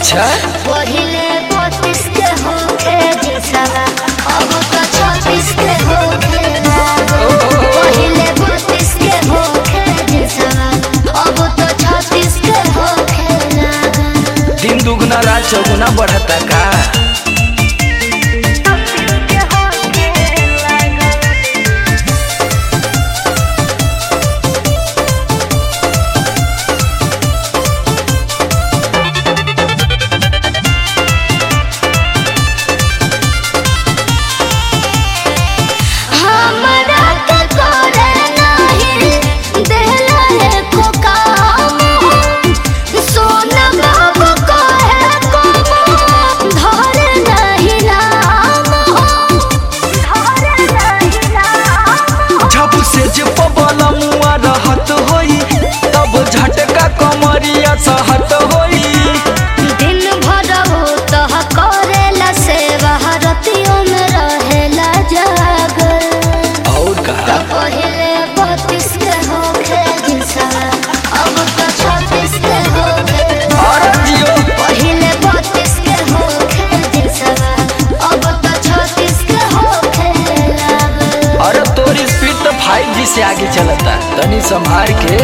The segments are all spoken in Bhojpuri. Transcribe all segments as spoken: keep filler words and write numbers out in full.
अच्छा पहिले बत्तीस के होके जिसवा अब तो छत्तीस के होके लागल। पहिले बत्तीस के होके जिसवा अब तो छत्तीस के होके लागल। दिन दुगुना रात चौगुना बढ़ता का? झटका कमरिया सहत होई दिन भर तो करेला सेवा रतियों में रहेला जागल। और कहा तो पहिले बत्तीस के होके जिसवा अब तो छत्तीस के होके और जियो पहिले बत्तीस के होके जिसवा अब तो छत्तीस के होके लागल। अरे तोरी स्पीड तो फाइव जी से आगे चलता, तनी संभाल के।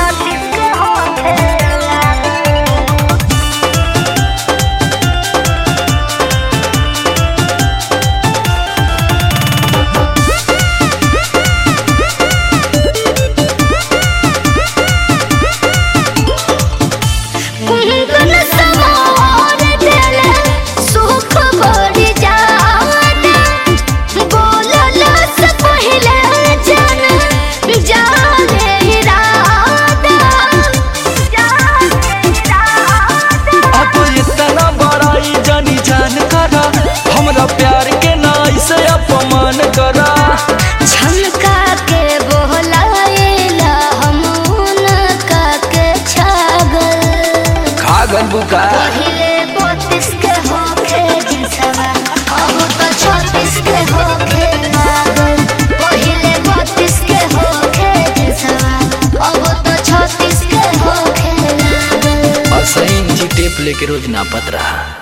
प्यार के नाई से अपमान करा झलका के बोलाएला हम उनका के छागल। खागल बुका पहिले बत्तीस के होके जिसवा अब तो छत्तीस के होके लागल। पहिले बत्तीस के होके जिसवा अब तो छत्तीस के होके लागल। असही इंची टेप लेके रोज नापत रहा।